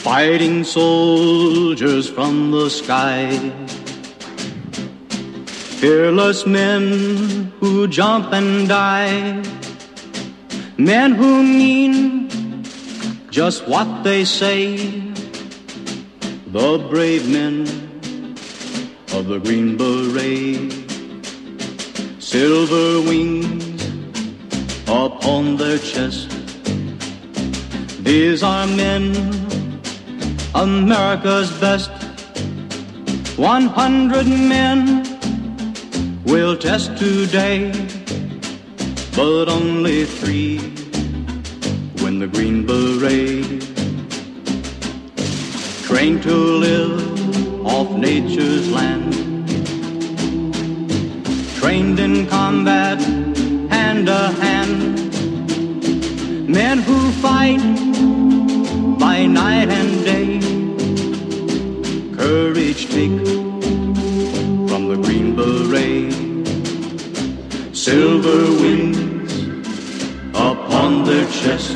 fighting soldiers from the sky, fearless men who jump and die, men who mean just what they say, the brave men of the Green Beret, silver wings upon their chest. These are men, America's best. 100 men will test today, but only 3 win the Green Beret. Trained to live off nature's land, trained in combat hand to hand, men who fight by night and day, courage take from the Green Beret, silver wings upon their chest.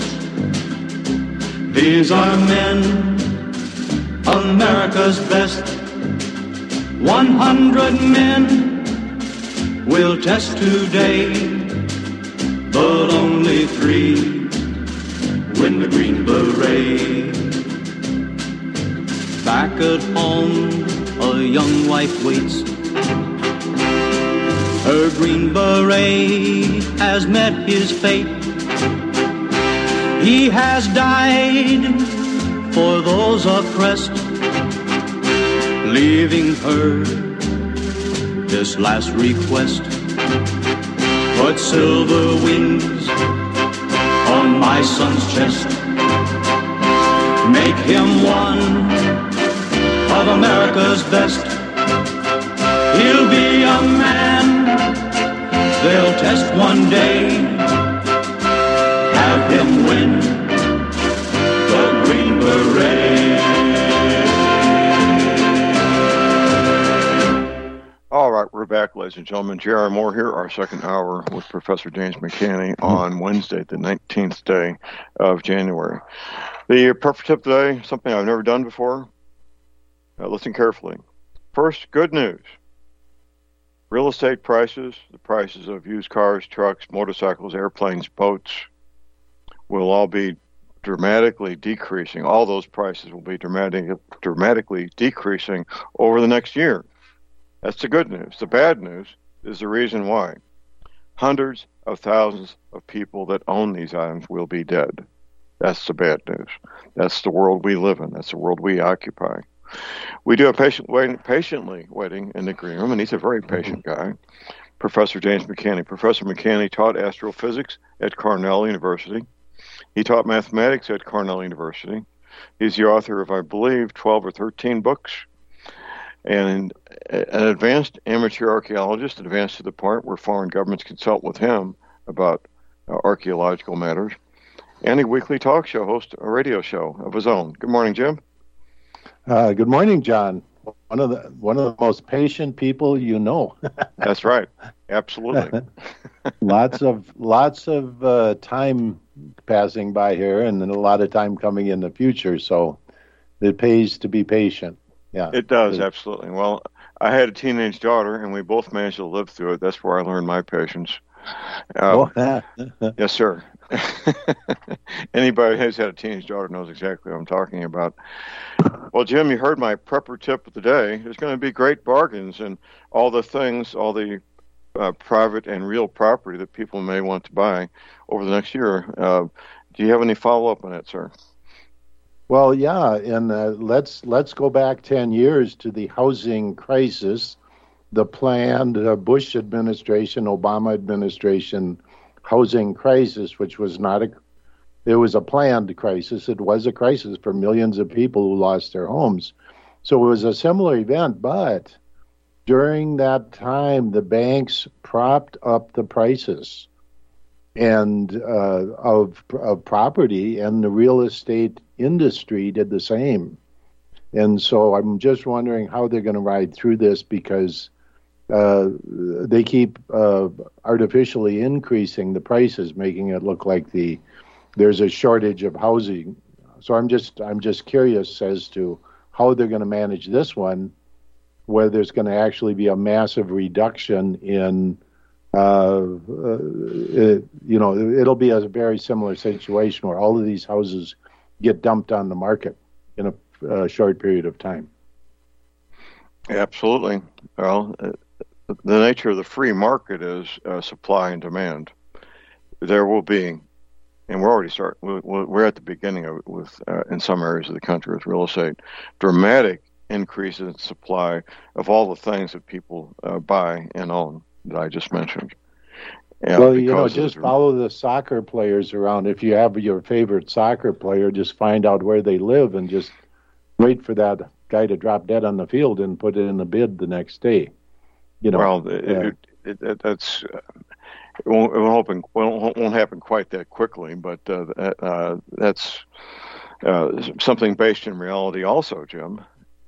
These are men, America's best. 100 men will test today, but only 3 win the Green Beret. Back at home, a young wife waits. Her Green Beret has met his fate. He has died for those oppressed, leaving her this last request. Put silver wings on my son's chest. Make him one of America's best. He'll be a man they'll test one day. Have him win the Green Beret. All right, we're back, ladies and gentlemen. J.R. Moore here, our second hour with Professor James McCanney on Wednesday, the 19th day of January. The perfect tip today, something I've never done before. Listen carefully. First, good news. Real estate prices, the prices of used cars, trucks, motorcycles, airplanes, boats, will all be dramatically decreasing. All those prices will be dramatically decreasing over the next year. That's the good news. The bad news is the reason why. Hundreds of thousands of people that own these items will be dead. That's the bad news. That's the world we live in. That's the world we occupy. We do a patiently waiting in the green room, and he's a very patient guy, Professor James McCanney. Professor McCanney taught astrophysics at Cornell University. He taught mathematics at Cornell University. He's the author of, I believe, 12 or 13 books, and an advanced amateur archaeologist, advanced to the point where foreign governments consult with him about archaeological matters, and a weekly talk show host, a radio show of his own. Good morning, Jim. Good morning, John. One of the most patient people you know. That's right. Absolutely. lots of time passing by here, and then a lot of time coming in the future. So it pays to be patient. Yeah, it does. Absolutely. Well, I had a teenage daughter, and we both managed to live through it. That's where I learned my patience. Yes, sir. Anybody who's had a teenage daughter knows exactly what I'm talking about. Well, Jim, you heard my prepper tip of the day. There's going to be great bargains and all the things, all the private and real property that people may want to buy over the next year. Do you have any follow-up on that, sir? Well, yeah, and let's go back 10 years to the housing crisis, the planned Bush administration, Obama administration housing crisis, which was it was a planned crisis. It was a crisis for millions of people who lost their homes. So it was a similar event, but during that time, the banks propped up the prices and of property, and the real estate industry did the same. And so I'm just wondering how they're going to ride through this, because they keep artificially increasing the prices, making it look like there's a shortage of housing So I'm just curious as to how they're going to manage this one, where there's going to actually be a massive reduction in, it'll be a very similar situation where all of these houses get dumped on the market in a short period of time. Absolutely. Well, the nature of the free market is supply and demand. There will be, and we're at the beginning of it with in some areas of the country with real estate, dramatic increases in supply of all the things that people buy and own that I just mentioned. Well, just follow the soccer players around. If you have your favorite soccer player, just find out where they live and just wait for that guy to drop dead on the field and put it in the bid the next day. Well, that's it won't happen quite that quickly, but that's something based in reality also, Jim.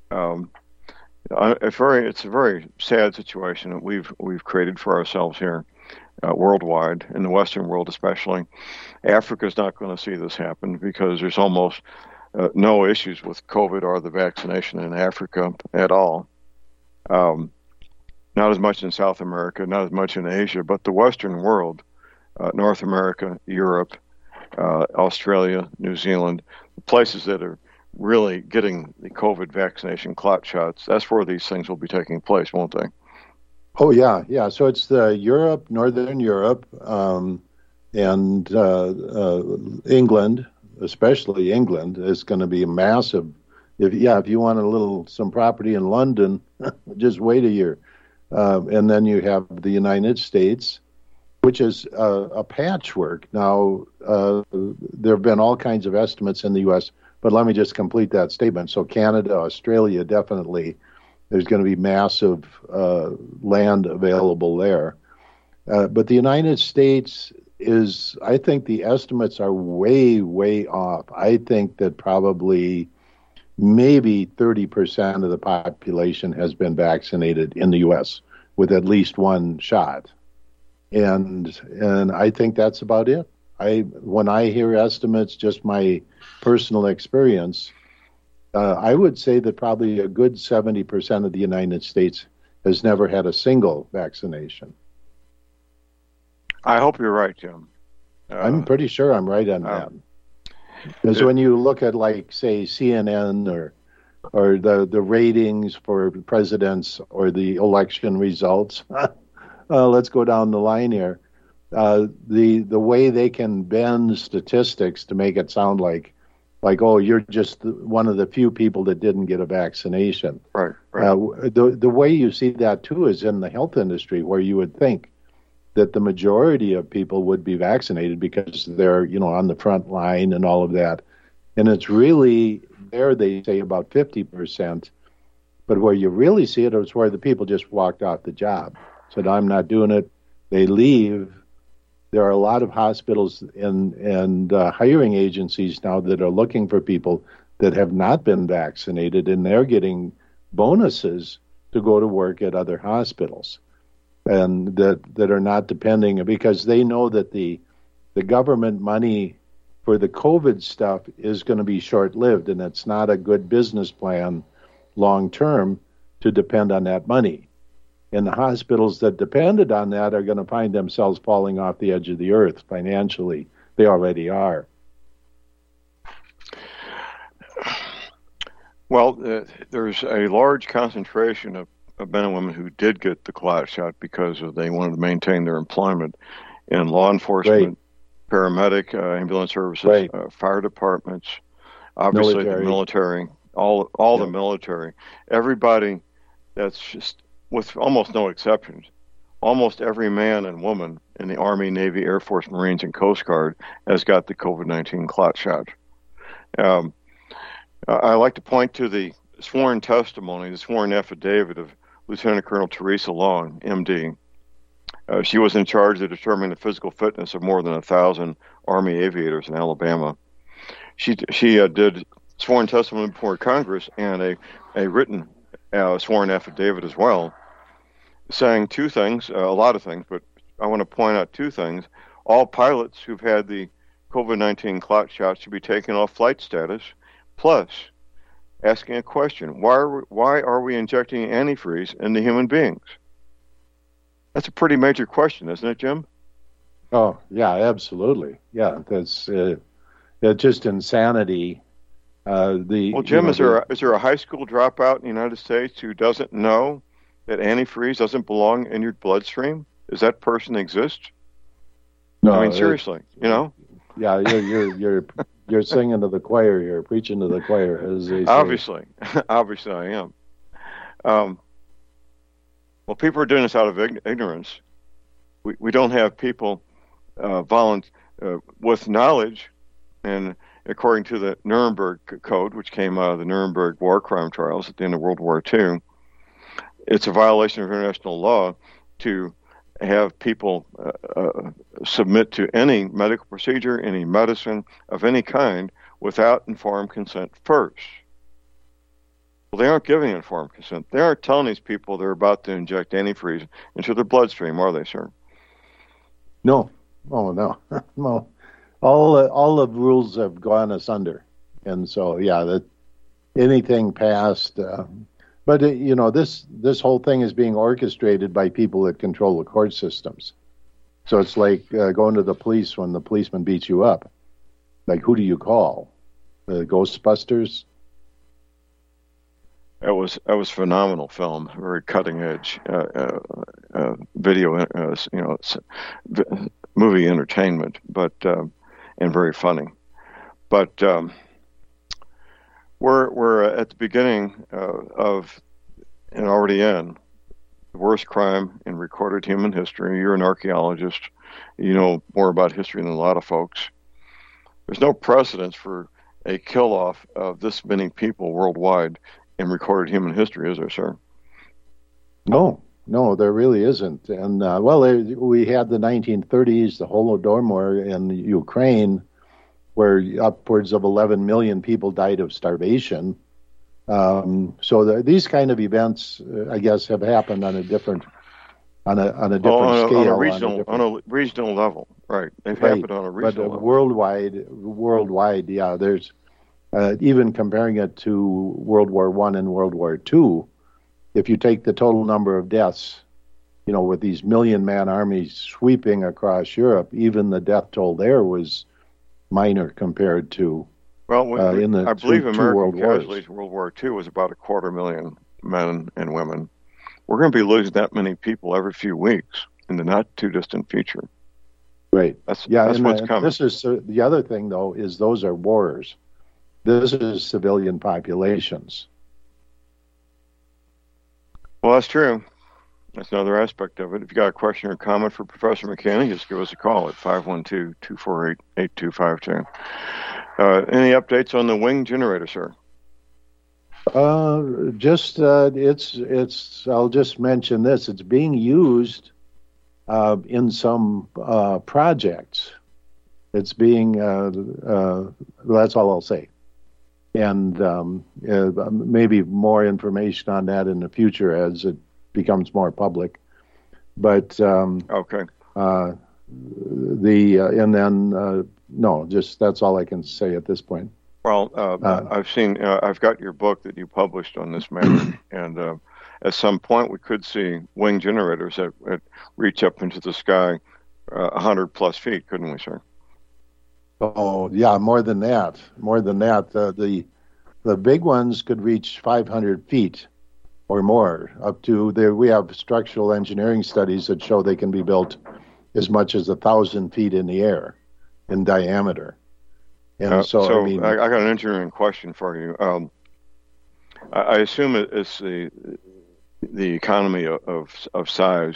It's a very sad situation that we've created for ourselves here, worldwide, in the Western world especially. Africa's not going to see this happen because there's almost no issues with COVID or the vaccination in Africa at all. Not as much in South America, not as much in Asia, but the Western world, North America, Europe, Australia, New Zealand, the places that are really getting the COVID vaccination clot shots, that's where these things will be taking place, won't they? Oh, yeah. So it's Northern Europe, and England, especially England, is going to be massive. If you want some property in London, just wait a year. And then you have the United States, which is a patchwork. Now, there have been all kinds of estimates in the U.S., but let me just complete that statement. So Canada, Australia, definitely, there's going to be massive land available there. But the United States I think the estimates are way, way off. I think that probably maybe 30% of the population has been vaccinated in the U.S. with at least one shot. And I think that's about it. When I hear estimates, just my personal experience, I would say that probably a good 70% of the United States has never had a single vaccination. I hope you're right, Jim. I'm pretty sure I'm right on that. Because when you look at, like, say, CNN or the ratings for presidents or the election results, let's go down the line here. The way they can bend statistics to make it sound like, oh, you're just one of the few people that didn't get a vaccination. Right. The way you see that, too, is in the health industry, where you would think that the majority of people would be vaccinated because they're, on the front line and all of that. And it's really there, they say about 50%. But where you really see it is where the people just walked off the job, said, I'm not doing it. They leave. There are a lot of hospitals and hiring agencies now that are looking for people that have not been vaccinated, and they're getting bonuses to go to work at other hospitals, and that are not depending, because they know that the government money for the COVID stuff is going to be short-lived, and it's not a good business plan long-term to depend on that money. And the hospitals that depended on that are going to find themselves falling off the edge of the earth financially. They already are. Well, there's a large concentration of men and women who did get the clot shot because they wanted to maintain their employment in law enforcement, paramedic, ambulance services, fire departments, obviously the military, all the military. Everybody, that's just, with almost no exceptions, almost every man and woman in the Army, Navy, Air Force, Marines, and Coast Guard has got the COVID-19 clot shot. I like to point to the sworn testimony, the sworn affidavit of Lieutenant Colonel Teresa Long, MD. She was in charge of determining the physical fitness of more than 1,000 Army aviators in Alabama. She did sworn testimony before Congress and a written sworn affidavit as well, saying two things, a lot of things, but I want to point out two things. All pilots who've had the COVID-19 clot shots should be taken off flight status, plus asking a question: why are we injecting antifreeze into human beings? That's a pretty major question, isn't it, Jim? Oh, yeah, absolutely. Yeah, that's it's just insanity. Jim, is there a high school dropout in the United States who doesn't know that antifreeze doesn't belong in your bloodstream? Does that person exist? No, I mean, seriously, Yeah, you're singing to the choir. You're preaching to the choir, as they say. Obviously I am. Well, people are doing this out of ignorance. We don't have people with knowledge, and according to the Nuremberg Code, which came out of the Nuremberg war crime trials at the end of World War II, it's a violation of international law to have people submit to any medical procedure, any medicine of any kind, without informed consent first. Well, they aren't giving informed consent. They aren't telling these people they're about to inject antifreeze into their bloodstream, are they, sir? No. Oh, no. No. All the rules have gone asunder. And so, yeah, that anything past... But, this whole thing is being orchestrated by people that control the court systems. So it's like going to the police when the policeman beats you up. Like, who do you call? The Ghostbusters? That was phenomenal film, very cutting edge video, movie entertainment, but and very funny. But we're at the beginning of and already in the worst crime in recorded human history. You're an archaeologist. You know more about history than a lot of folks. There's no precedence for a kill-off of this many people worldwide in recorded human history, is there, sir? No, there really isn't. And, we had the 1930s, the Holodomor in Ukraine, where upwards of 11 million people died of starvation. So these kind of events, I guess, have happened on a different scale. On a regional level, right. They've happened on a regional level. Worldwide, yeah, there's... even comparing it to World War I and World War II, if you take the total number of deaths, with these million-man armies sweeping across Europe, even the death toll there was minor compared to I believe American casualties in Wars. World War II was about 250,000 men and women. We're going to be losing that many people every few weeks in the not-too-distant future. Right. That's what's coming. This is the other thing, though, is those are wars. This is civilian populations. Well, that's true. That's another aspect of it. If you got a question or comment for Professor McKinney, just give us a call at 512-248-8252. Any updates on the wing generator, sir? I'll just mention this. It's being used in some projects. It's being, that's all I'll say. And maybe more information on that in the future as it becomes more public. But okay. That's all I can say at this point. Well, I've got your book that you published on this matter, and at some point we could see wing generators that reach up into the sky 100 plus feet, couldn't we, sir? Oh, yeah, more than that. The big ones could reach 500 feet or more, up to there. We have structural engineering studies that show they can be built as much as 1,000 feet in the air in diameter. And I got an engineering question for you. I assume it's the economy of size.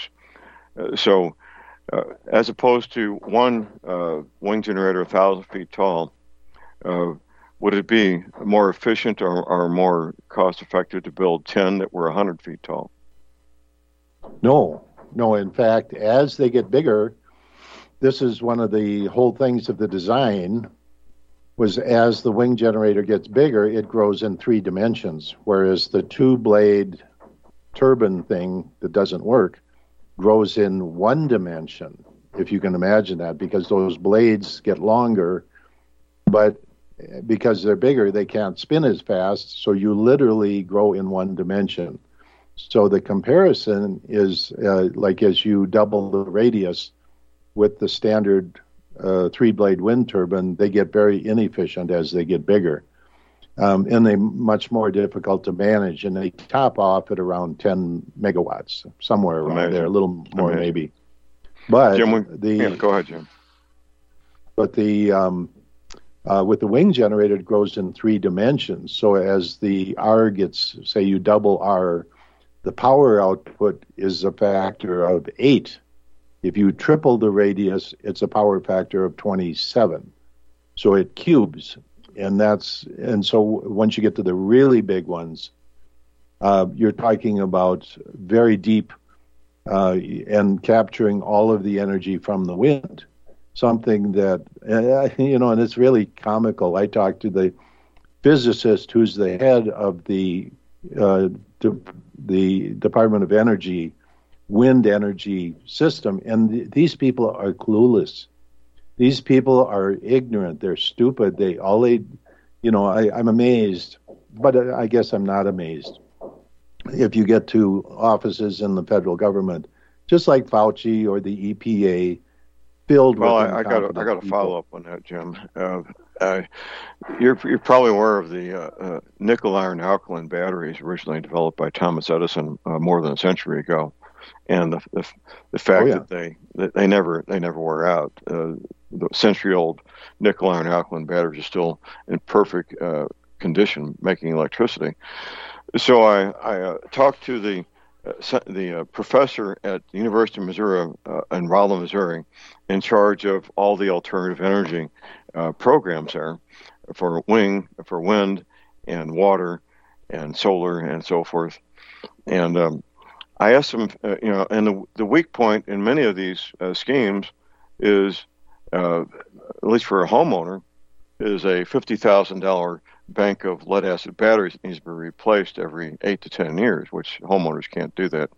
As opposed to one wing generator 1,000 feet tall, would it be more efficient or more cost effective to build 10 that were 100 feet tall? No. In fact, as they get bigger, this is one of the whole things of the design, was as the wing generator gets bigger, it grows in 3 dimensions, whereas the 2-blade turbine thing that doesn't work grows in 1 dimension. if you can imagine that, because those blades get longer, but because they're bigger, they can't spin as fast, so you literally grow in one dimension. So the comparison is like as you double the radius with the standard three-blade wind turbine, they get very inefficient as they get bigger. And they're much more difficult to manage, and they top off at around 10 megawatts, somewhere around there, a little more maybe. But Jim, go ahead, Jim. But with the wing generator, it grows in three dimensions. So as the R gets, say you double R, the power output is a factor of 8. If you triple the radius, it's a power factor of 27. So it cubes. And so once you get to the really big ones, you're talking about very deep and capturing all of the energy from the wind. Something that, and it's really comical. I talked to the physicist who's the head of the Department of Energy wind energy system, and these people are clueless. These people are ignorant. They're stupid. I'm amazed, but I guess I'm not amazed. If you get to offices in the federal government, just like Fauci or the EPA, filled with I got to follow up on that, Jim. You're probably aware of the nickel iron alkaline batteries originally developed by Thomas Edison more than a century ago, and the fact that they never wear out. The century-old nickel iron alkaline batteries are still in perfect condition, making electricity. So I talked to the professor at the University of Missouri in Rolla, Missouri, in charge of all the alternative energy programs there for wind and water and solar and so forth. And I asked him, and the weak point in many of these schemes is, at least for a homeowner, is a $50,000 bank of lead acid batteries that needs to be replaced every 8 to 10 years, which homeowners can't do that.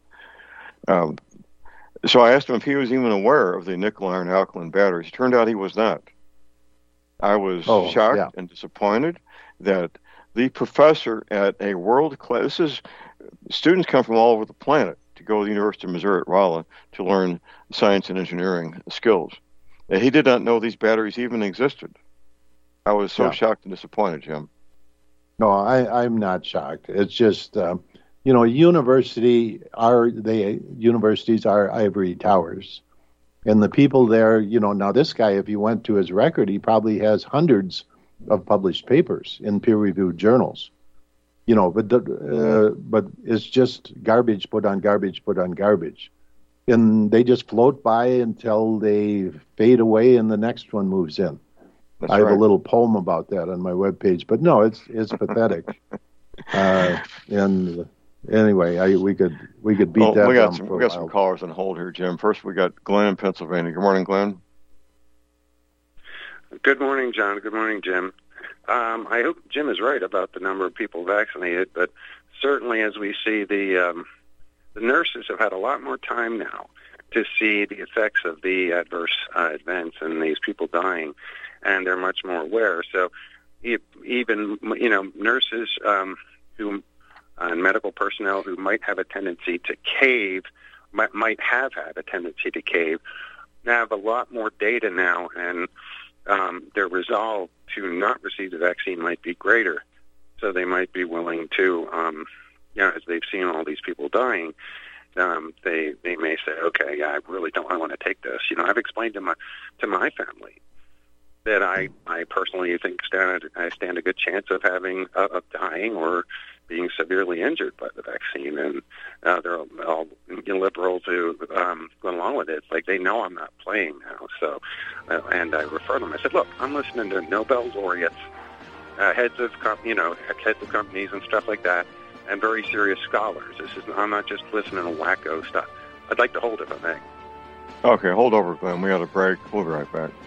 So I asked him if he was even aware of the nickel iron alkaline batteries. It turned out he was not. I was shocked and disappointed that the professor at a world-class, students come from all over the planet to go to the University of Missouri at Rolla to learn science and engineering skills. He did not know these batteries even existed. I was so shocked and disappointed, Jim. No, I'm not shocked. It's just, universities are ivory towers. And the people there, now this guy, if you went to his record, he probably has hundreds of published papers in peer-reviewed journals. But it's just garbage put on garbage put on garbage. And they just float by until they fade away and the next one moves in. That's I have right. a little poem about that on my webpage, but no, it's pathetic. And anyway, we could beat that. We got some callers on hold here, Jim. First, we got Glenn in Pennsylvania. Good morning, Glenn. Good morning, John. Good morning, Jim. I hope Jim is right about the number of people vaccinated, but certainly as we see the nurses have had a lot more time now to see the effects of the adverse events and these people dying, and they're much more aware. So even, nurses who and medical personnel who might have a tendency to cave, might have had a tendency to cave, have a lot more data now, and their resolve to not receive the vaccine might be greater. So they might be willing to, as they've seen all these people dying, they may say, okay, yeah, I really don't want to take this. I've explained to my family that I personally think I stand a good chance of dying or being severely injured by the vaccine, and they're all liberal to go along with it. Like, they know I'm not playing now. So, and I refer them. I said, look, I'm listening to Nobel laureates, heads of companies and stuff like that, and very serious scholars. I'm not just listening to wacko stuff. I'd like to hold it, if I may. Okay, hold over, Glenn. We got a break. We'll be right back.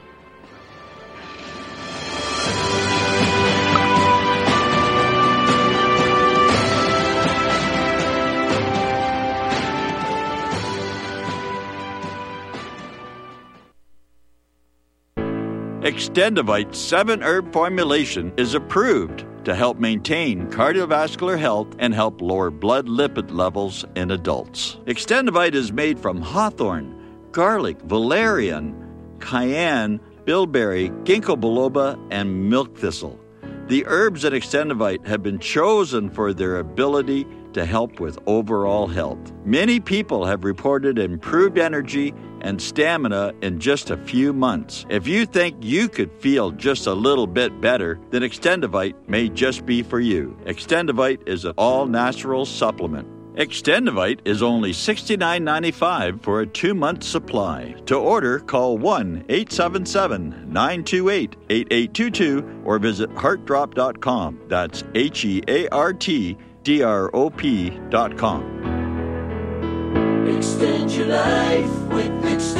Extendivite's 7-herb formulation is approved to help maintain cardiovascular health and help lower blood lipid levels in adults. Extendivite is made from hawthorn, garlic, valerian, cayenne, bilberry, ginkgo biloba, and milk thistle. The herbs in Extendivite have been chosen for their ability to help with overall health. Many people have reported improved energy and stamina in just a few months. If you think you could feel just a little bit better, then Extendivite may just be for you. Extendivite is an all-natural supplement. Extendivite is only $69.95 for a 2-month supply. To order, call 1-877-928-8822 or visit heartdrop.com. That's HEARTDROP.com. Extend your life with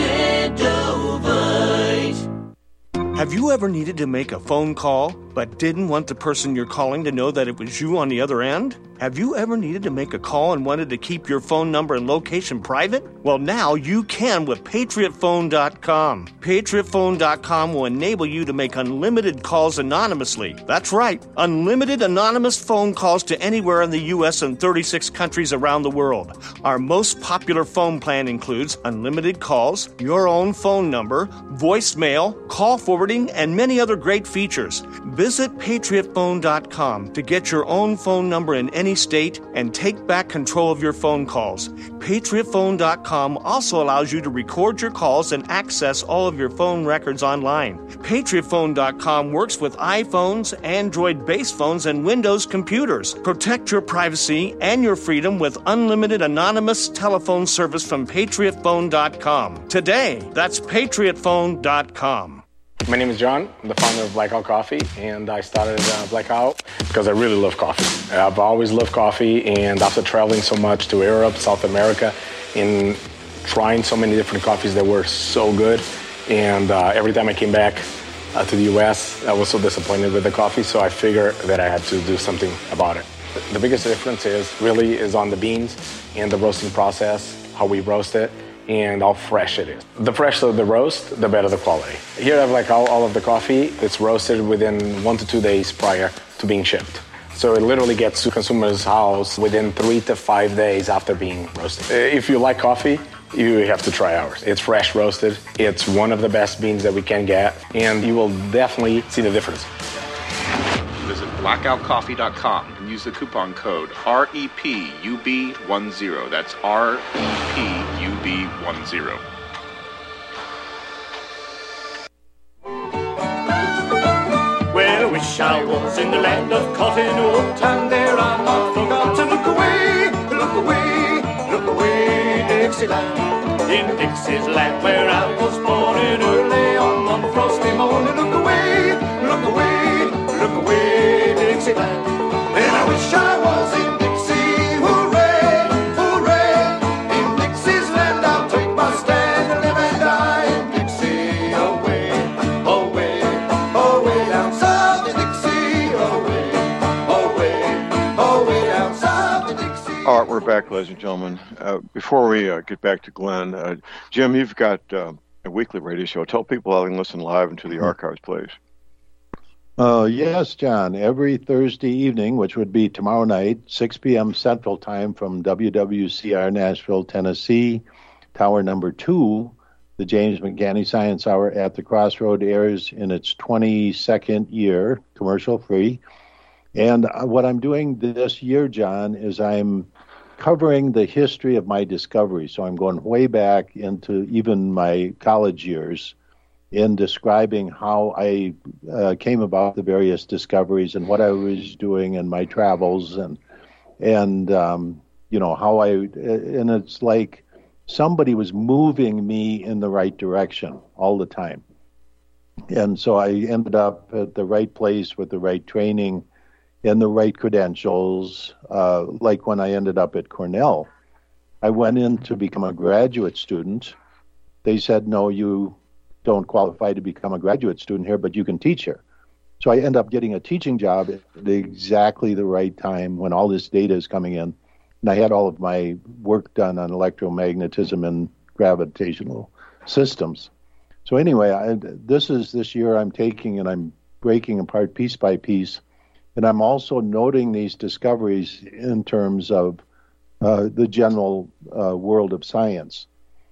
Extendovite. Have you ever needed to make a phone call but didn't want the person you're calling to know that it was you on the other end? Have you ever needed to make a call and wanted to keep your phone number and location private? Well, now you can with PatriotPhone.com. PatriotPhone.com will enable you to make unlimited calls anonymously. That's right, unlimited anonymous phone calls to anywhere in the U.S. and 36 countries around the world. Our most popular phone plan includes unlimited calls, your own phone number, voicemail, call forwarding, and many other great features. Visit PatriotPhone.com to get your own phone number in any state and take back control of your phone calls. PatriotPhone.com also allows you to record your calls and access all of your phone records online. PatriotPhone.com works with iPhones, Android-based phones, and Windows computers. Protect your privacy and your freedom with unlimited anonymous telephone service from PatriotPhone.com. Today, that's PatriotPhone.com. My name is John. I'm the founder of Blackout Coffee, and I started Blackout because I really love coffee. I've always loved coffee, and after traveling so much to Europe, South America, and trying so many different coffees that were so good, and every time I came back to the U.S., I was so disappointed with the coffee, so I figured that I had to do something about it. The biggest difference is on the beans and the roasting process, how we roast it, and how fresh it is. The fresher the roast, the better the quality. Here I have all of the coffee. It's roasted within 1 to 2 days prior to being shipped. So it literally gets to consumer's house within 3 to 5 days after being roasted. If you like coffee, you have to try ours. It's fresh roasted. It's one of the best beans that we can get, and you will definitely see the difference. Visit blackoutcoffee.com and use the coupon code REPUB10. That's REPUB10. Well, I wish I was in the land of cotton wool, and there I forgot to look away, look away, look away, Dixieland. In Dixie's land where I was born, and early on one frosty morning, look away, look away, look away, Dixieland. And I wish I was in Dixie, hooray, hooray. In Dixie's land I'll take my stand and live and die in Dixie, away, away, away down south in Dixie, away, away, away down south in Dixie. All right, we're back, ladies and gentlemen. Before we get back to Glenn, Jim, you've got a weekly radio show. Tell people how they can listen live into the archives, please. Yes, John. Every Thursday evening, which would be tomorrow night, 6 p.m. Central Time from WWCR Nashville, Tennessee, Tower number 2, the James McGanney Science Hour at the Crossroad airs in its 22nd year, commercial-free. And what I'm doing this year, John, is I'm covering the history of my discovery. So I'm going way back into even my college years in describing how I came about the various discoveries and what I was doing in my travels and you know, how and it's like somebody was moving me in the right direction all the time. And so I ended up at the right place with the right training and the right credentials. Like when I ended up at Cornell, I went in to become a graduate student. They said, no, you don't qualify to become a graduate student here, but you can teach here. So I end up getting a teaching job at exactly the right time when all this data is coming in. And I had all of my work done on electromagnetism and gravitational systems. So anyway, this year I'm taking and I'm breaking apart piece by piece, and I'm also noting these discoveries in terms of the general world of science.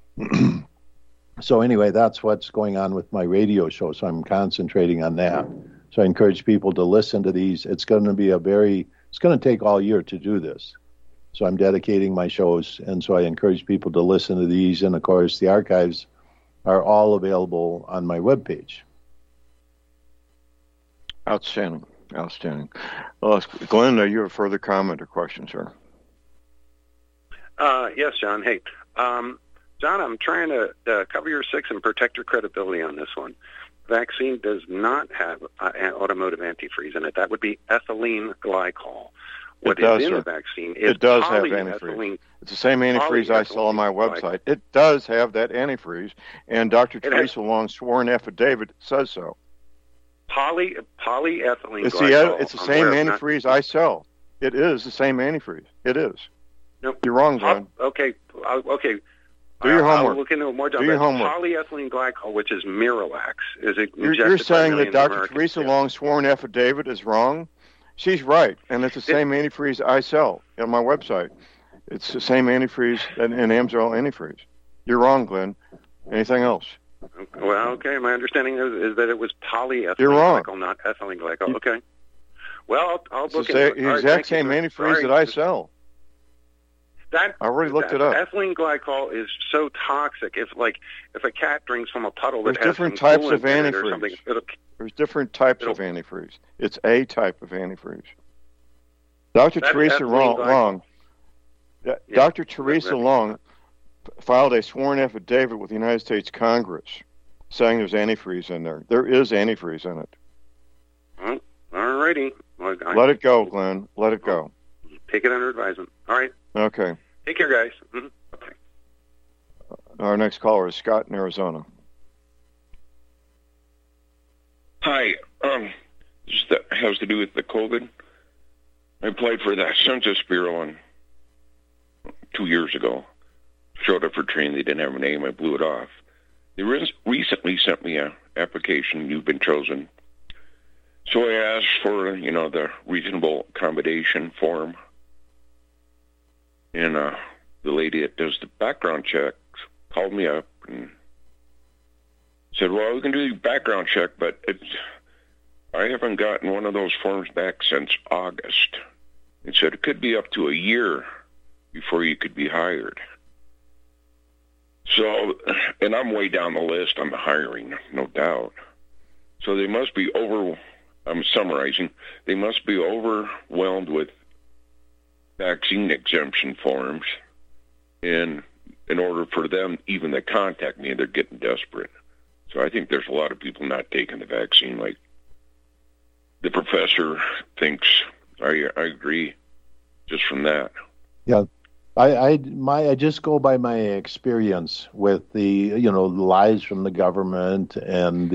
So anyway, that's what's going on with my radio show. So I'm concentrating on that. So I encourage people to listen to these. It's going to take all year to do this. So I'm dedicating my shows, and so I encourage people to listen to these. And of course, the archives are all available on my webpage. Outstanding. Well, Glenn, you have a further comment or question, sir? Yes, John. Hey, John, I'm trying to cover your six and protect your credibility on this one. Vaccine does not have an automotive antifreeze in it. That would be ethylene glycol. What is in the vaccine is it does have antifreeze. It's the same antifreeze I sell on my website. It does have that antifreeze, and Dr. Teresa Long's sworn affidavit says so. Polyethylene glycol. It's the same antifreeze I sell. It is the same antifreeze. It is. Nope. You're wrong, Glenn. Okay. Do your homework. I'll look into it more. Do your homework. Polyethylene glycol, which is Miralax, is You're saying that Dr. Teresa Long's sworn affidavit is wrong? She's right, and it's the same antifreeze I sell on my website. It's the same antifreeze and Amsoil antifreeze. You're wrong, Glenn. Anything else? Well, okay. My understanding is that it was polyethylene glycol, not ethylene glycol. Okay. Well, I'll look into it. The exact same antifreeze that I sell. I already looked it up. Ethylene glycol is so toxic. If a cat drinks from a puddle that There's has different types of antifreeze. There's different types of antifreeze. It's a type of antifreeze. Dr. Teresa Long filed a sworn affidavit with the United States Congress saying there's antifreeze in there. There is antifreeze in it. Well, all righty. Let it go, Glenn. Let it go. Take it under advisement. All right. Okay. Take care, guys. Mm-hmm. Okay. Our next caller is Scott in Arizona. Hi. This has to do with the COVID. I applied for the Census Bureau 2 years ago. Showed up for training. They didn't have a name. I blew it off. They recently sent me an application. You've been chosen. So I asked for, the reasonable accommodation form. And the lady that does the background checks called me up and said, well, we can do the background check, but I haven't gotten one of those forms back since August. It said it could be up to a year before you could be hired. So, and I'm way down the list. I'm hiring, no doubt. So they must be I'm summarizing, they must be overwhelmed with vaccine exemption forms, and in order for them even to contact me, they're getting desperate. So I think there's a lot of people not taking the vaccine like the professor thinks. I agree just from that. Yeah. I just go by my experience with the lies from the government and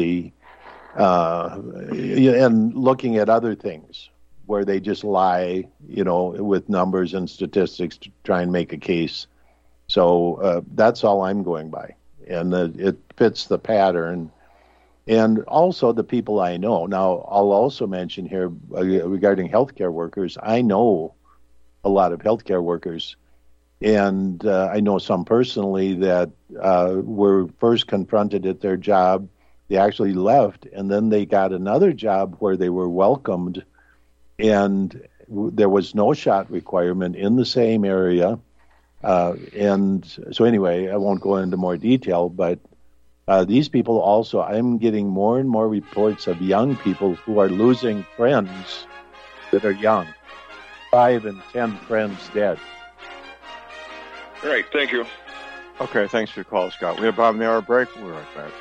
and looking at other things where they just lie, with numbers and statistics to try and make a case. So that's all I'm going by, and it fits the pattern. And also the people I know. Now, I'll also mention here regarding healthcare workers. I know a lot of healthcare workers, and I know some personally that were first confronted at their job. They actually left, and then they got another job where they were welcomed, and there was no shot requirement in the same area. And so anyway, I won't go into more detail, but these people also, I'm getting more and more reports of young people who are losing friends that are young. 5 and 10 friends dead. All right, thank you. Okay, thanks for your call, Scott. We have about an hour break. We'll be right back.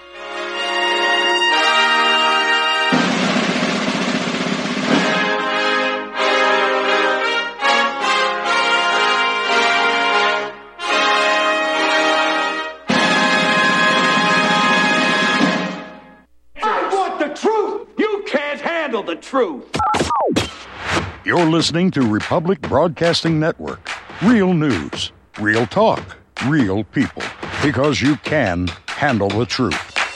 The truth. You're listening to Republic Broadcasting Network. Real news, real talk, real people. Because you can handle the truth.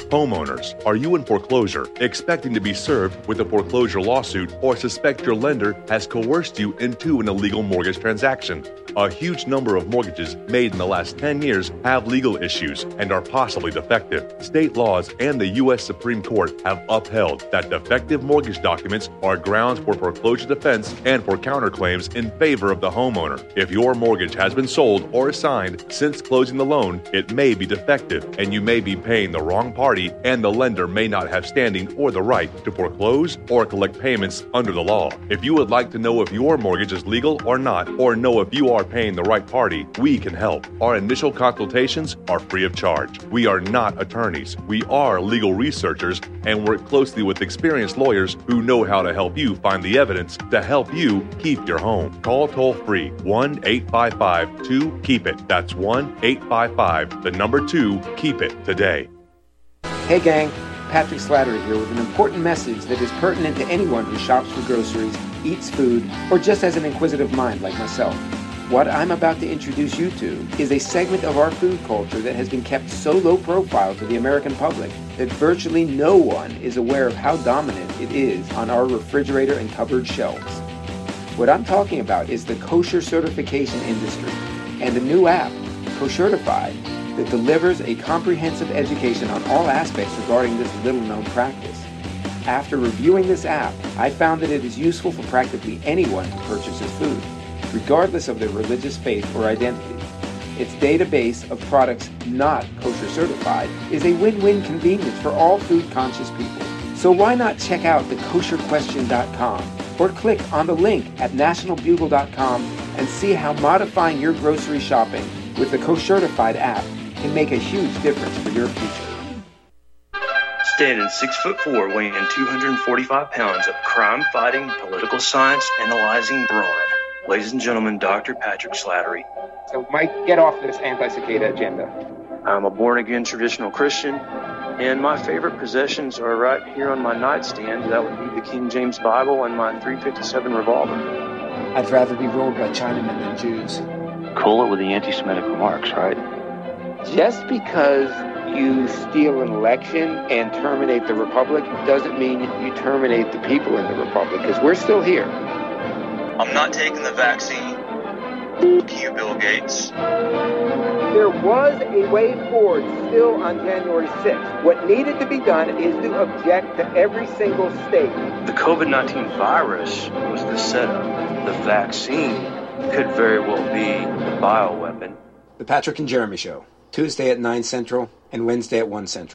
Homeowners, are you in foreclosure, expecting to be served with a foreclosure lawsuit, or suspect your lender has coerced you into an illegal mortgage transaction? A huge number of mortgages made in the last 10 years have legal issues and are possibly defective. State laws and the U.S. Supreme Court have upheld that defective mortgage documents are grounds for foreclosure defense and for counterclaims in favor of the homeowner. If your mortgage has been sold or assigned since closing the loan, it may be defective and you may be paying the wrong party, and the lender may not have standing or the right to foreclose or collect payments under the law. If you would like to know if your mortgage is legal or not, or know if you are paying the right party, we can help. Our initial consultations are free of charge. We are not attorneys. We are legal researchers and work closely with experienced lawyers who know how to help you find the evidence to help you keep your home. Call toll-free 1-855-2-KEEP-IT. That's 1-855-2-KEEP-IT today. Hey gang, Patrick Slattery here with an important message that is pertinent to anyone who shops for groceries, eats food, or just has an inquisitive mind like myself. What I'm about to introduce you to is a segment of our food culture that has been kept so low profile to the American public that virtually no one is aware of how dominant it is on our refrigerator and cupboard shelves. What I'm talking about is the kosher certification industry and a new app, Koshertified, that delivers a comprehensive education on all aspects regarding this little-known practice. After reviewing this app, I found that it is useful for practically anyone who purchases food, regardless of their religious faith or identity. Its database of products not kosher certified is a win-win convenience for all food-conscious people. So why not check out thekosherquestion.com or click on the link at nationalbugle.com and see how modifying your grocery shopping with the Koshertified app can make a huge difference for your future. Standing 6'4", weighing 245 pounds of crime-fighting, political science analyzing brawn. Ladies and gentlemen, Dr. Patrick Slattery. So Mike, get off this anti-cicada agenda. I'm a born-again traditional Christian, and my favorite possessions are right here on my nightstand. That would be the King James Bible and my .357 revolver. I'd rather be ruled by Chinamen than Jews. Cool it with the anti-Semitic remarks, right? Just because you steal an election and terminate the Republic doesn't mean you terminate the people in the Republic, because we're still here. I'm not taking the vaccine. F*** you, Bill Gates. There was a way forward still on January 6th. What needed to be done is to object to every single state. The COVID-19 virus was the setup. The vaccine could very well be the bioweapon. The Patrick and Jeremy Show, Tuesday at 9 Central and Wednesday at 1 Central.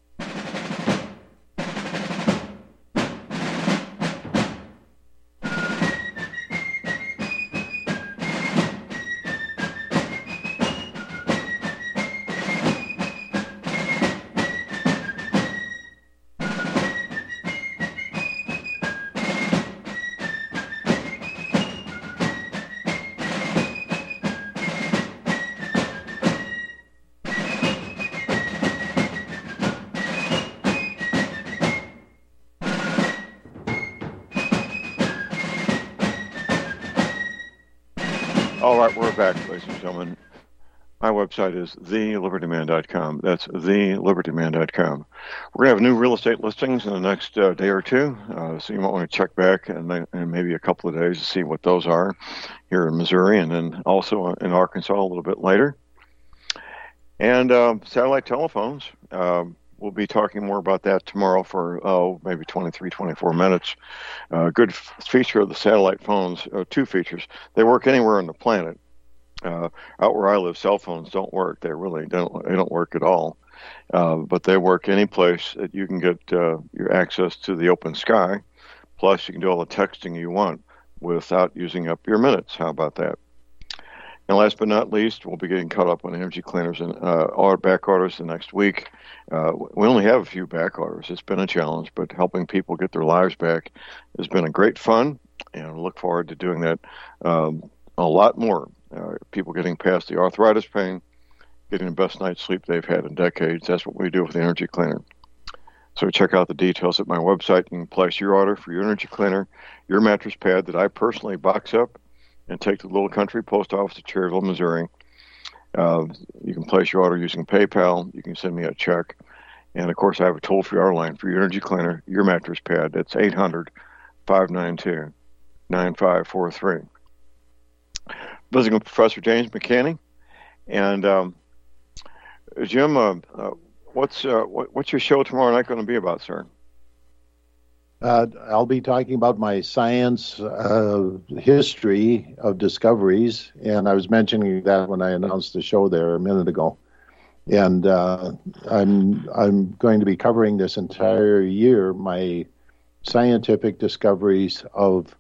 All right, we're back, ladies and gentlemen. My website is thelibertyman.com. That's thelibertyman.com. We're going to have new real estate listings in the next day or two, so you might want to check back in maybe a couple of days to see what those are here in Missouri, and then also in Arkansas a little bit later. And satellite telephones, we'll be talking more about that tomorrow for, maybe 23, 24 minutes. Good feature of the satellite phones, two features. They work anywhere on the planet. Out where I live, cell phones don't work. They really don't. They don't work at all. But they work any place that you can get your access to the open sky. Plus, you can do all the texting you want without using up your minutes. How about that? And last but not least, we'll be getting caught up on energy cleaners and our back orders the next week. We only have a few back orders. It's been a challenge, but helping people get their lives back has been a great fun, and I look forward to doing that a lot more. People getting past the arthritis pain, getting the best night's sleep they've had in decades. That's what we do with the energy cleaner. So check out the details at my website. You can place your order for your energy cleaner, your mattress pad that I personally box up and take to the Little Country Post Office at Cherryville, Missouri. You can place your order using PayPal. You can send me a check. And, of course, I have a toll-free hour line for your energy cleaner, your mattress pad. That's 800-592-9543. Visiting with Professor James McCanney. And, Jim, what's your show tomorrow night going to be about, sir? I'll be talking about my science history of discoveries, and I was mentioning that when I announced the show there a minute ago. And I'm going to be covering this entire year my scientific discoveries of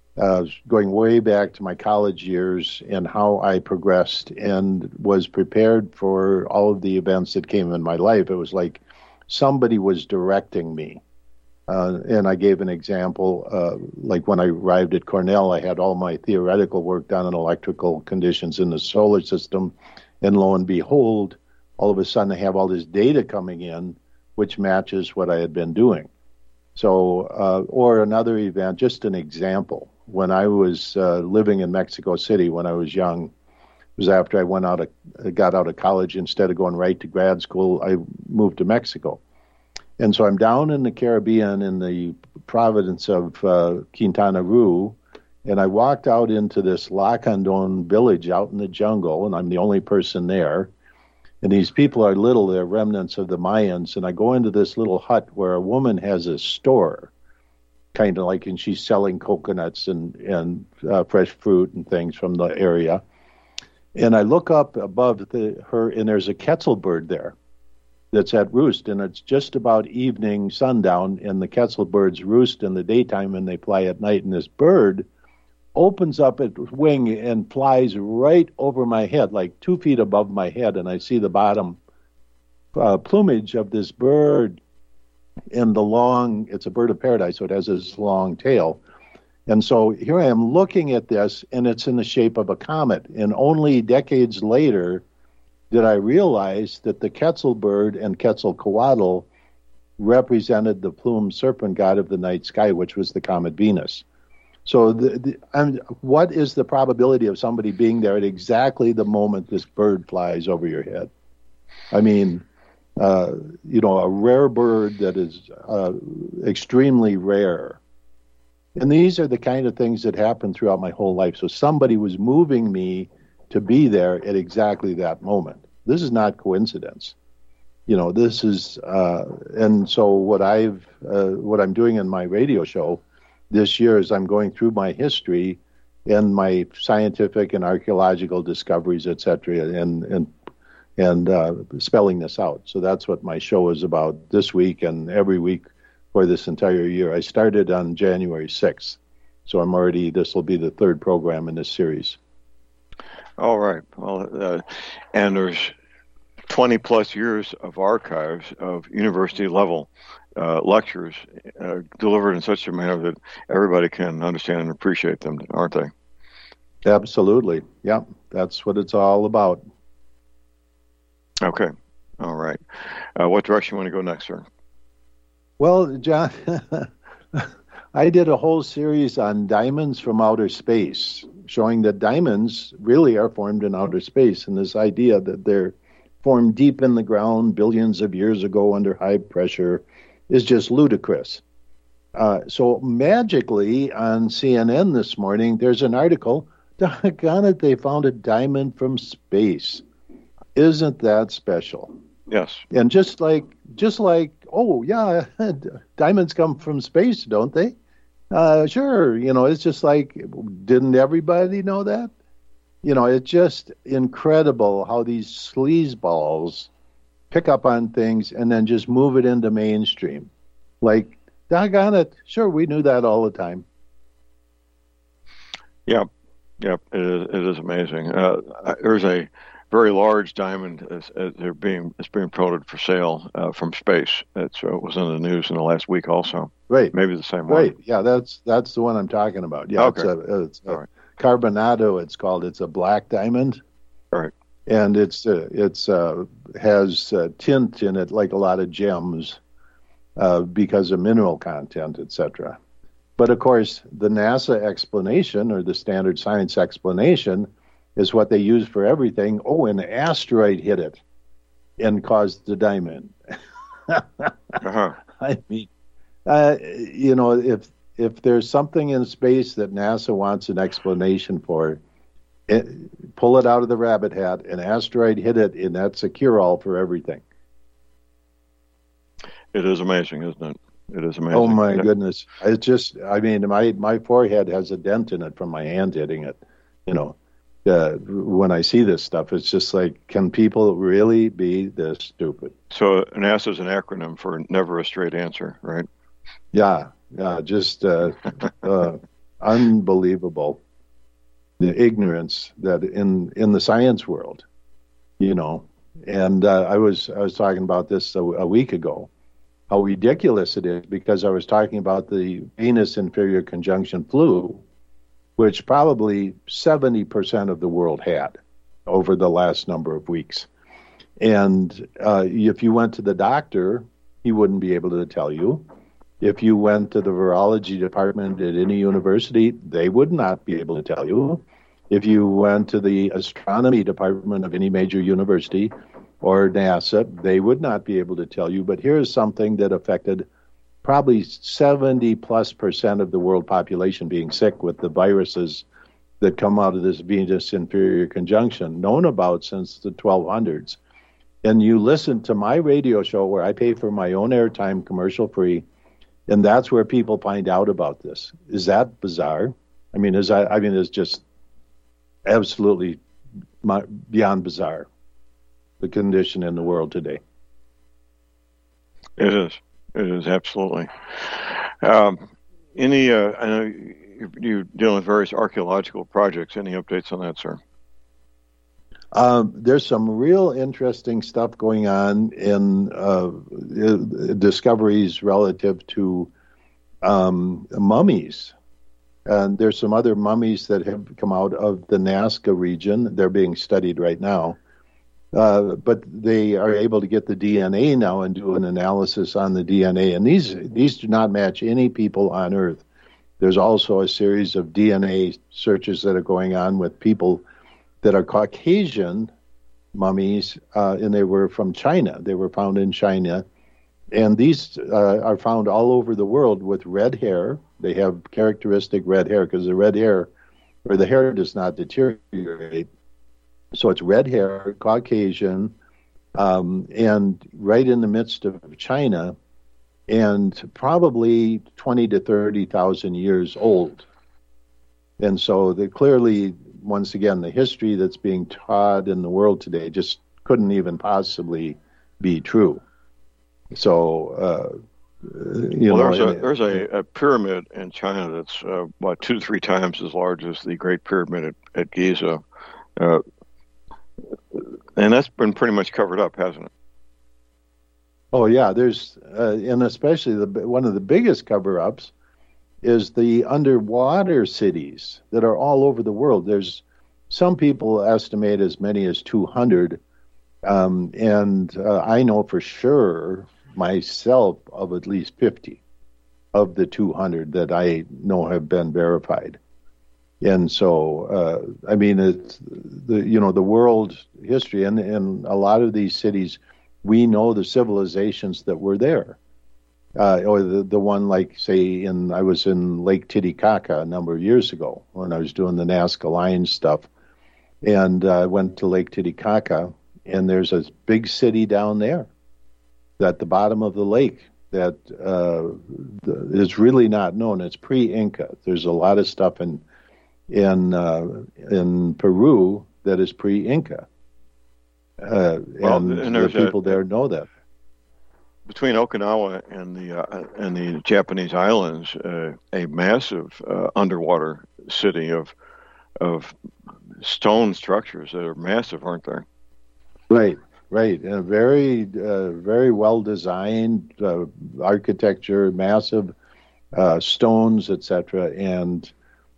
going way back to my college years and how I progressed and was prepared for all of the events that came in my life. It was like somebody was directing me. And I gave an example, like when I arrived at Cornell, I had all my theoretical work done on electrical conditions in the solar system, and lo and behold, all of a sudden I have all this data coming in, which matches what I had been doing. So, or another event, just an example. When I was living in Mexico City when I was young, it was after I got out of college. Instead of going right to grad school, I moved to Mexico. And so I'm down in the Caribbean in the province of Quintana Roo, and I walked out into this Lacandon village out in the jungle, and I'm the only person there. And these people are little, they're remnants of the Mayans. And I go into this little hut where a woman has a store, kind of like, and she's selling coconuts and fresh fruit and things from the area. And I look up above her, and there's a quetzal bird there that's at roost. And it's just about evening, sundown, and the quetzal birds roost in the daytime and they fly at night. And this bird opens up its wing and flies right over my head, like 2 feet above my head, and I see the bottom plumage of this bird and it's a bird of paradise, so it has this long tail. And so here I am looking at this, and it's in the shape of a comet. And only decades later did I realize that the quetzal bird and Quetzalcoatl represented the plumed serpent god of the night sky, which was the comet Venus. So what is the probability of somebody being there at exactly the moment this bird flies over your head? I mean, a rare bird that is extremely rare. And these are the kind of things that happen throughout my whole life. So somebody was moving me to be there at exactly that moment. This is not coincidence. This is, and so what I'm doing in my radio show this year is I'm going through my history and my scientific and archaeological discoveries, etc., and spelling this out. So that's what my show is about this week and every week for this entire year. I started on January 6th, so this will be the third program in this series. All right. Well, and there's 20 plus years of archives of university level lectures delivered in such a manner that everybody can understand and appreciate them, aren't they? Absolutely. Yeah, that's what it's all about. Okay. All right. What direction you want to go next, sir? Well, John, I did a whole series on diamonds from outer space, showing that diamonds really are formed in outer space, and this idea that they're formed deep in the ground billions of years ago under high pressure is just ludicrous. So magically on CNN this morning, there's an article, doggone it, they found a diamond from space. Isn't that special? Yes. And just like, oh yeah, diamonds come from space, don't they? Sure. It's just like, didn't everybody know that? It's just incredible how these sleazeballs pick up on things and then just move it into mainstream. Like, doggone it, sure, we knew that all the time. Yep, it is amazing. There's a very large diamond it's being promoted for sale from space. It was in the news in the last week also. Right. Maybe the same one. Right, yeah, that's the one I'm talking about. Yeah, okay. It's a Carbonado, it's called. It's a black diamond. Right. And it's has tint in it like a lot of gems because of mineral content, etc. But of course, the NASA explanation or the standard science explanation is what they use for everything. Oh, an asteroid hit it and caused the diamond. I mean, you know, if there's something in space that NASA wants an explanation for, pull it out of the rabbit hat. An asteroid hit it, and that's a cure-all for everything. It is amazing, isn't it? It is amazing. Oh my goodness! It's just, I mean, my forehead has a dent in it from my hand hitting it. You know, when I see this stuff, it's just like, can people really be this stupid? So NASA is an acronym for never a straight answer, right? Yeah, just unbelievable, the ignorance that in the science world, you know. And I was talking about this a week ago, how ridiculous it is, because I was talking about the Venus inferior conjunction flu, which probably 70% of the world had over the last number of weeks. And if you went to the doctor, he wouldn't be able to tell you. If you went to the virology department at any university, they would not be able to tell you. If you went to the astronomy department of any major university or NASA, they would not be able to tell you. But here's something that affected probably 70+% of the world population being sick with the viruses that come out of this Venus inferior conjunction, known about since the 1200s. And you listen to my radio show where I pay for my own airtime commercial-free, and that's where people find out about this. Is that bizarre? I mean, it's just absolutely beyond bizarre, the condition in the world today. It is absolutely. I know you're dealing with various archaeological projects. Any updates on that, sir? There's some real interesting stuff going on in discoveries relative to mummies. And there's some other mummies that have come out of the Nazca region. They're being studied right now. But they are able to get the DNA now and do an analysis on the DNA. And these do not match any people on Earth. There's also a series of DNA searches that are going on with people that are Caucasian mummies, and they were from China. They were found in China. And these are found all over the world with red hair. They have characteristic red hair because the red hair, or the hair does not deteriorate. So it's red hair, Caucasian, and right in the midst of China, and probably 20 to 30,000 years old. And so they clearly, once again, the history that's being taught in the world today just couldn't even possibly be true. So, there's a pyramid in China that's about 2 to 3 times as large as the Great Pyramid at Giza. And that's been pretty much covered up, hasn't it? Oh, yeah. There's, and especially one of the biggest cover-ups is the underwater cities that are all over the world. There's some people estimate as many as 200, and I know for sure myself of at least 50 of the 200 that I know have been verified. And so, I mean, it's the world history, and in a lot of these cities, we know the civilizations that were there. Or the one, like, say, I was in Lake Titicaca a number of years ago when I was doing the Nazca Line stuff, and I went to Lake Titicaca, and there's a big city down there at the bottom of the lake that is really not known. It's pre-Inca. There's a lot of stuff in Peru that is pre-Inca, and the people there know that. Between Okinawa and the Japanese islands, a massive underwater city of stone structures that are massive, aren't there? Right. And very, very well designed architecture, massive stones, etc., and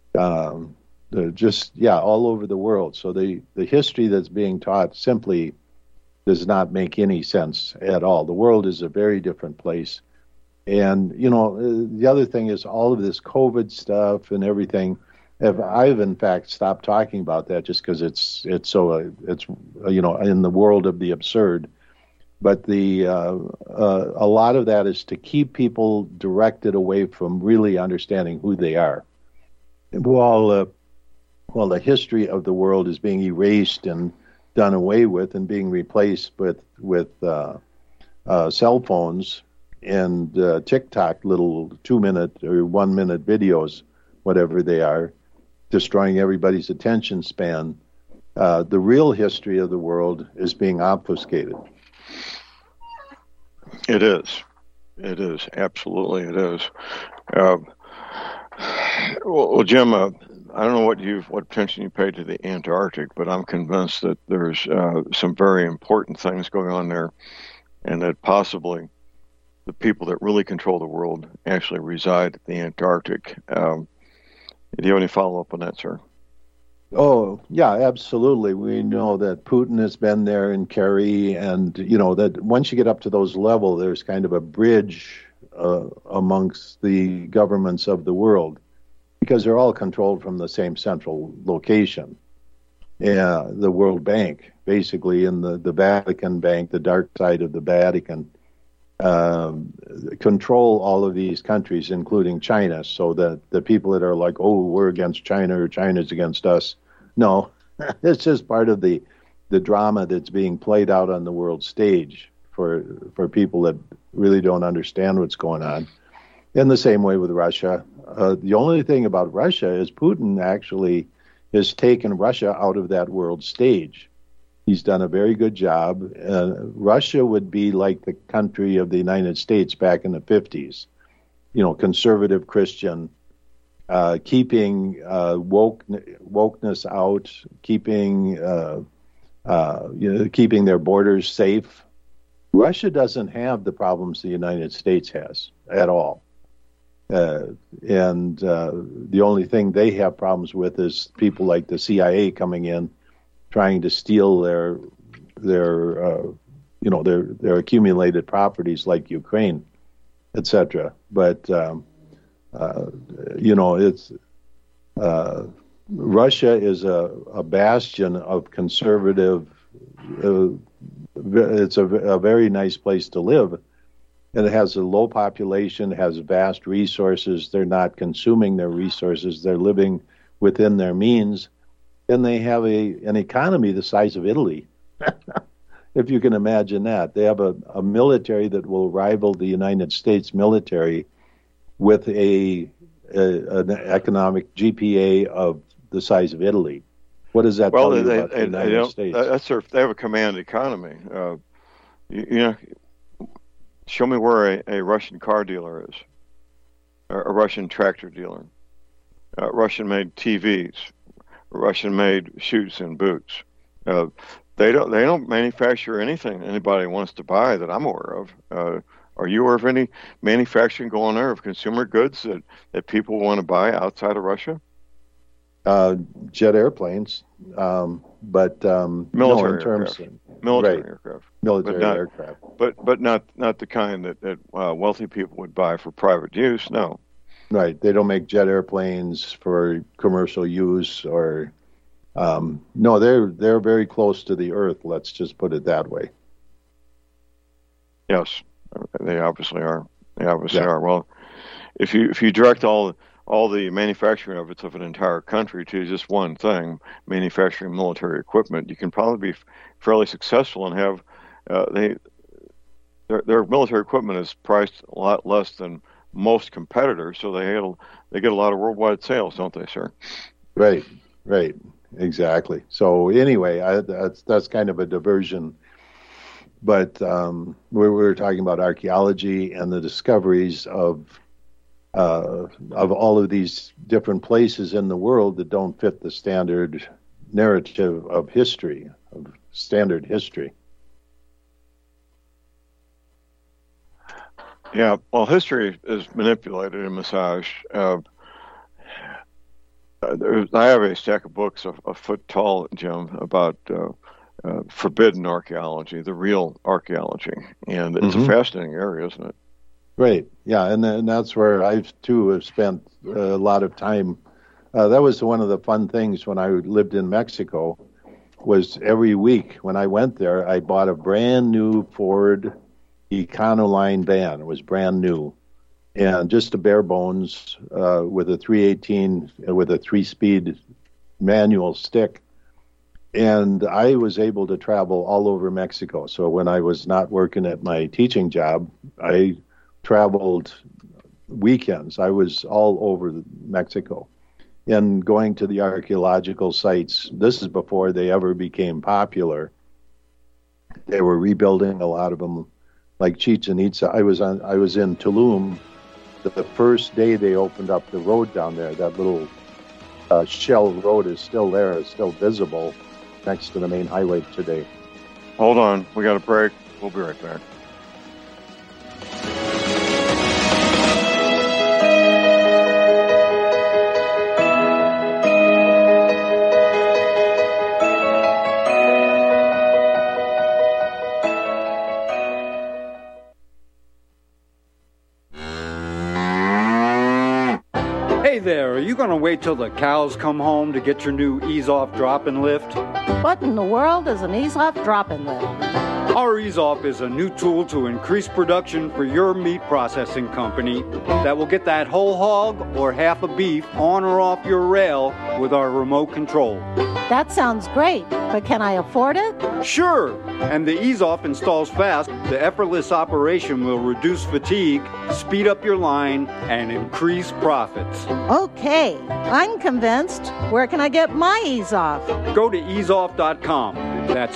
all over the world. So the history that's being taught simply does not make any sense at all. The world is a very different place. And, the other thing is all of this COVID stuff and everything. I've in fact stopped talking about that just because it's in the world of the absurd. But a lot of that is to keep people directed away from really understanding who they are. While the history of the world is being erased and done away with and being replaced with cell phones and TikTok little 2-minute or 1-minute videos, whatever they are, destroying everybody's attention span, the real history of the world is being obfuscated. It is. It is. Absolutely it is. Well, Jim, I don't know what attention you pay to the Antarctic, but I'm convinced that there's some very important things going on there, and that possibly the people that really control the world actually reside at the Antarctic. Do you have any follow-up on that, sir? Oh, yeah, absolutely. We know that Putin has been there and Kerry, and, that once you get up to those levels, there's kind of a bridge amongst the governments of the world, because they're all controlled from the same central location. Yeah, the World Bank, basically, in the Vatican Bank, the dark side of the Vatican, control all of these countries, including China, so that the people that are like, oh, we're against China or China's against us. No, it's just part of the drama that's being played out on the world stage for people that really don't understand what's going on. In the same way with Russia. The only thing about Russia is Putin actually has taken Russia out of that world stage. He's done a very good job. Russia would be like the country of the United States back in the 50s, conservative Christian, keeping wokeness out, keeping their borders safe. Russia doesn't have the problems the United States has at all. And the only thing they have problems with is people like the CIA coming in, trying to steal their accumulated properties like Ukraine, etc. But it's Russia is a bastion of conservative. It's a very nice place to live. And it has a low population, has vast resources. They're not consuming their resources. They're living within their means. And they have an economy the size of Italy, if you can imagine that. They have a military that will rival the United States military with an economic GPA of the size of Italy. What does that tell you about the United States? They have a command economy. Show me where a Russian car dealer is, a Russian tractor dealer, Russian-made TVs, Russian-made shoes and boots. They don't manufacture anything anybody wants to buy that I'm aware of. Are you aware of any manufacturing going there of consumer goods that people want to buy outside of Russia? Jet airplanes, but military aircraft. Military aircraft, but not the kind that wealthy people would buy for private use. No, right. They don't make jet airplanes for commercial use, or no. They're very close to the Earth. Let's just put it that way. Yes, they obviously are. They obviously are. Well, if you direct all the manufacturing of an entire country to just one thing, manufacturing military equipment, you can probably be fairly successful and have their military equipment is priced a lot less than most competitors, so they get a lot of worldwide sales, don't they, sir? Right, exactly. So anyway, that's kind of a diversion. But we were talking about archaeology and the discoveries of all of these different places in the world that don't fit the standard narrative of history, of standard history. Yeah, well, history is manipulated and massaged. I have a stack of books a foot tall, Jim, about forbidden archaeology, the real archaeology, and it's a fascinating area, isn't it? Right. Yeah, and that's where I too have spent a lot of time. That was one of the fun things when I lived in Mexico, was every week when I went there, I bought a brand new Ford Econoline van. It was brand new. And just a bare bones with a 318 with a 3-speed manual stick. And I was able to travel all over Mexico. So when I was not working at my teaching job, I traveled weekends. I was all over Mexico and going to the archaeological sites. This is before they ever became popular. They were rebuilding a lot of them, like Chichen Itza. I was in Tulum the first day they opened up the road down there. That little shell road is still there. It's still visible next to the main highway today. Hold on. We got a break. We'll be right back. Hey there, are you going to wait till the cows come home to get your new ease-off drop-and lift? What in the world is an ease-off drop-and lift? Our ease-off is a new tool to increase production for your meat processing company that will get that whole hog or half a beef on or off your rail with our remote control. That sounds great, but can I afford it? Sure, and the ease-off installs fast. The effortless operation will reduce fatigue, speed up your line, and increase profits. Okay, I'm convinced. Where can I get my ease-off? Go to easeoff.com. That's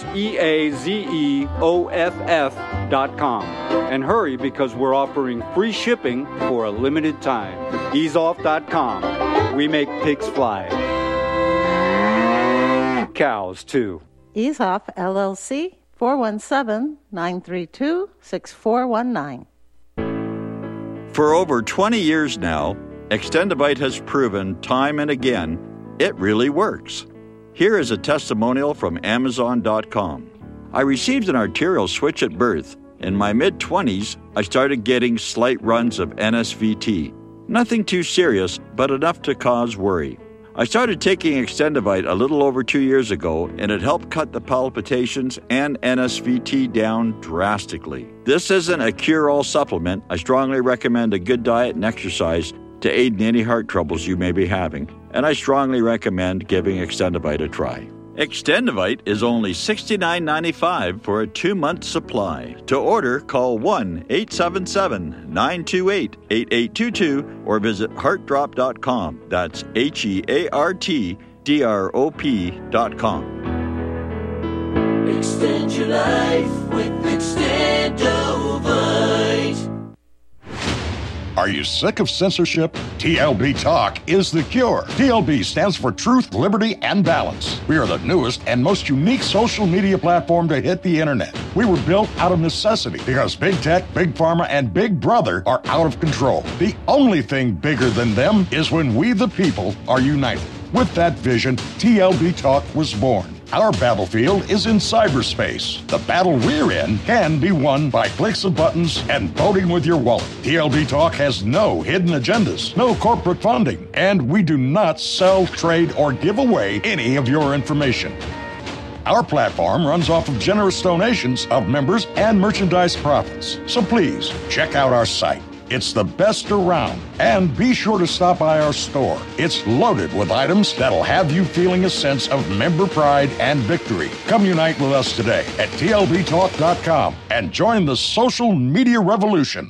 EAZEOFF.com. And hurry because we're offering free shipping for a limited time. Easeoff.com. We make pigs fly. Cows, too. Easeoff, LLC, 417-932-6419. For over 20 years now, Extendivite has proven time and again it really works. Here is a testimonial from Amazon.com. I received an arterial switch at birth. In my mid-20s, I started getting slight runs of NSVT. Nothing too serious, but enough to cause worry. I started taking Extendivite a little over 2 years ago, and it helped cut the palpitations and NSVT down drastically. This isn't a cure-all supplement. I strongly recommend a good diet and exercise to aid in any heart troubles you may be having, and I strongly recommend giving Extendivite a try. Extendivite is only $69.95 for a 2-month supply. To order, call 1-877-928-8822 or visit heartdrop.com. That's HEARTDROP.com. Extend your life with Extendovite. Are you sick of censorship? TLB Talk is the cure. TLB stands for Truth, Liberty, and Balance. We are the newest and most unique social media platform to hit the internet. We were built out of necessity because Big Tech, Big Pharma, and Big Brother are out of control. The only thing bigger than them is when we, the people, are united. With that vision, TLB Talk was born. Our battlefield is in cyberspace. The battle we're in can be won by clicks of buttons and voting with your wallet. TLB Talk has no hidden agendas, no corporate funding, and we do not sell, trade, or give away any of your information. Our platform runs off of generous donations of members and merchandise profits. So please, check out our site. It's the best around. And be sure to stop by our store. It's loaded with items that'll have you feeling a sense of member pride and victory. Come unite with us today at TLBTalk.com and join the social media revolution.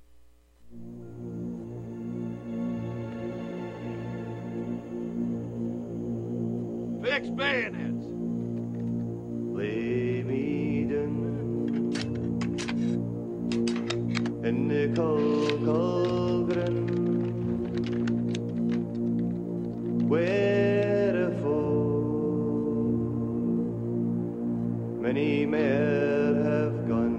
Fix bayonets. Lay me down in the Colgren, wherefore many more have gone.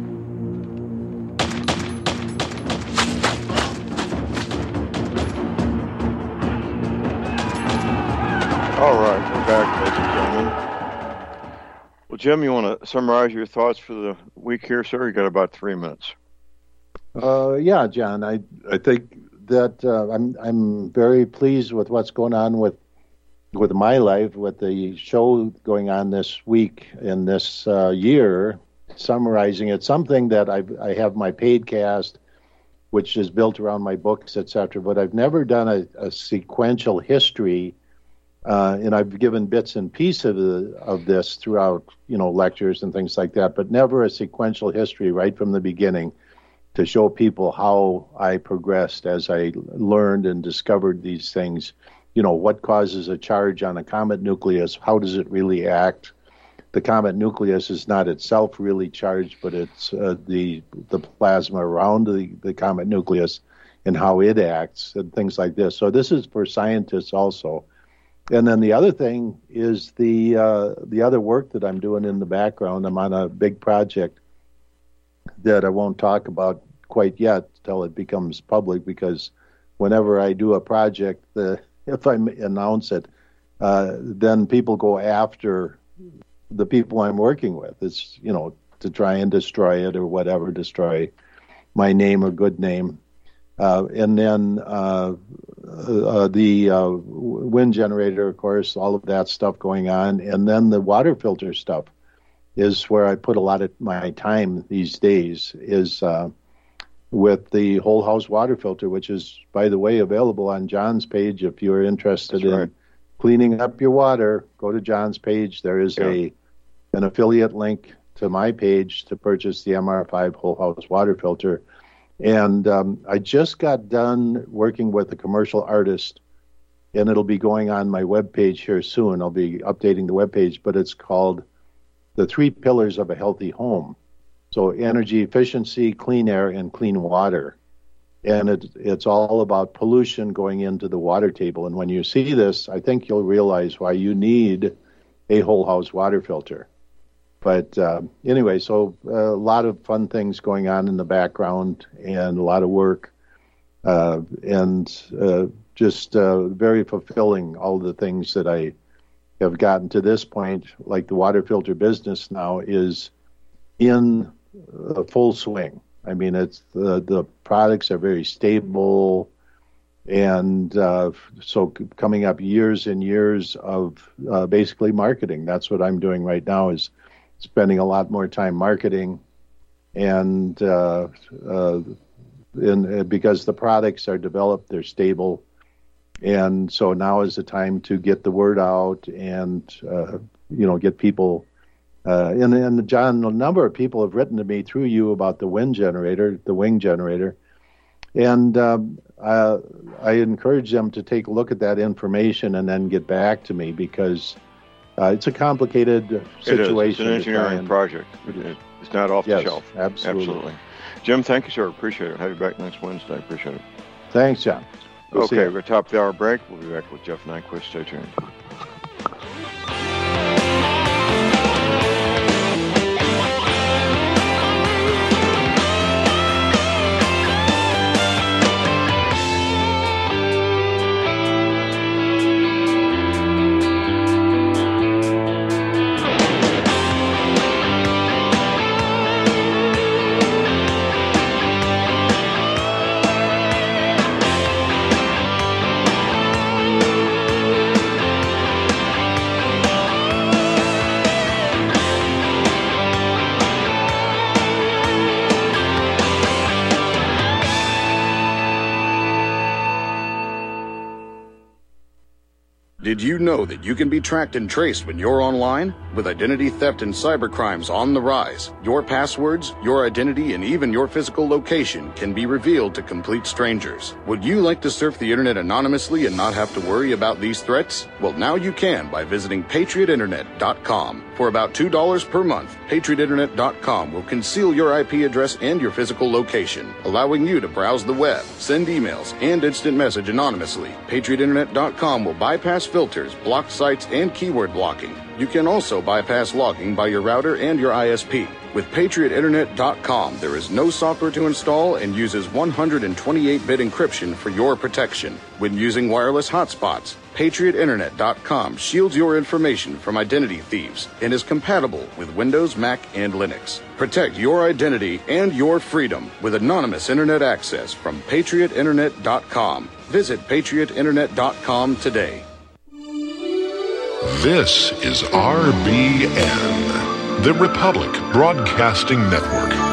All right, we're back, ladies and gentlemen. Well, Jim, you want to summarize your thoughts for the week here, sir? You got about 3 minutes. Yeah, John. I think that I'm very pleased with what's going on with with my life, with the show going on this week in this year, summarizing it, something that I have my paid cast, which is built around my books, etc. But I've never done a sequential history, and I've given bits and pieces of this throughout, lectures and things like that, but never a sequential history right from the beginning to show people how I progressed as I learned and discovered these things. What causes a charge on a comet nucleus? How does it really act? The comet nucleus is not itself really charged, but it's the plasma around the comet nucleus and how it acts and things like this. So this is for scientists also. And then the other thing is the other work that I'm doing in the background. I'm on a big project that I won't talk about quite yet till it becomes public, because whenever I do a project, if I announce it, then people go after the people I'm working with. It's, to try and destroy it or whatever, destroy my name or good name. And then the wind generator, of course, all of that stuff going on. And then the water filter stuff is where I put a lot of my time these days, is with the whole house water filter, which is, by the way, available on John's page. If you're interested in cleaning up your water, go to John's page. There is an affiliate link to my page to purchase the MR5 whole house water filter. And I just got done working with a commercial artist, and it'll be going on my webpage here soon. I'll be updating the webpage, but it's called The 3 Pillars of a Healthy Home. So energy efficiency, clean air, and clean water. And it's all about pollution going into the water table. And when you see this, I think you'll realize why you need a whole house water filter. But anyway, so a lot of fun things going on in the background and a lot of work, and just very fulfilling, all the things that I have gotten to this point. Like the water filter business now is in full swing. I mean, it's the products are very stable, and so coming up years and years of basically marketing. That's what I'm doing right now, is spending a lot more time marketing, and because the products are developed, they're stable, and so now is the time to get the word out and get people. And John, a number of people have written to me through you about the wing generator, and I encourage them to take a look at that information and then get back to me, because it's a complicated situation. It's an engineering project. It's not off the shelf. Absolutely. Jim, thank you, sir. Appreciate it. Have you back next Wednesday. Appreciate it. Thanks, John. Okay, we're top of the hour break. We'll be back with Jeff Nyquist. Stay tuned. Did you know that you can be tracked and traced when you're online? With identity theft and cybercrimes on the rise, your passwords, your identity, and even your physical location can be revealed to complete strangers. Would you like to surf the internet anonymously and not have to worry about these threats? Well, now you can by visiting PatriotInternet.com. For about $2 per month, PatriotInternet.com will conceal your IP address and your physical location, allowing you to browse the web, send emails, and instant message anonymously. PatriotInternet.com will bypass filters, block sites, and keyword blocking. You can also bypass logging by your router and your ISP. With PatriotInternet.com, there is no software to install and uses 128-bit encryption for your protection. When using wireless hotspots, PatriotInternet.com shields your information from identity thieves and is compatible with Windows, Mac, and Linux. Protect your identity and your freedom with anonymous internet access from PatriotInternet.com. Visit PatriotInternet.com today. This is RBN, the Republic Broadcasting Network.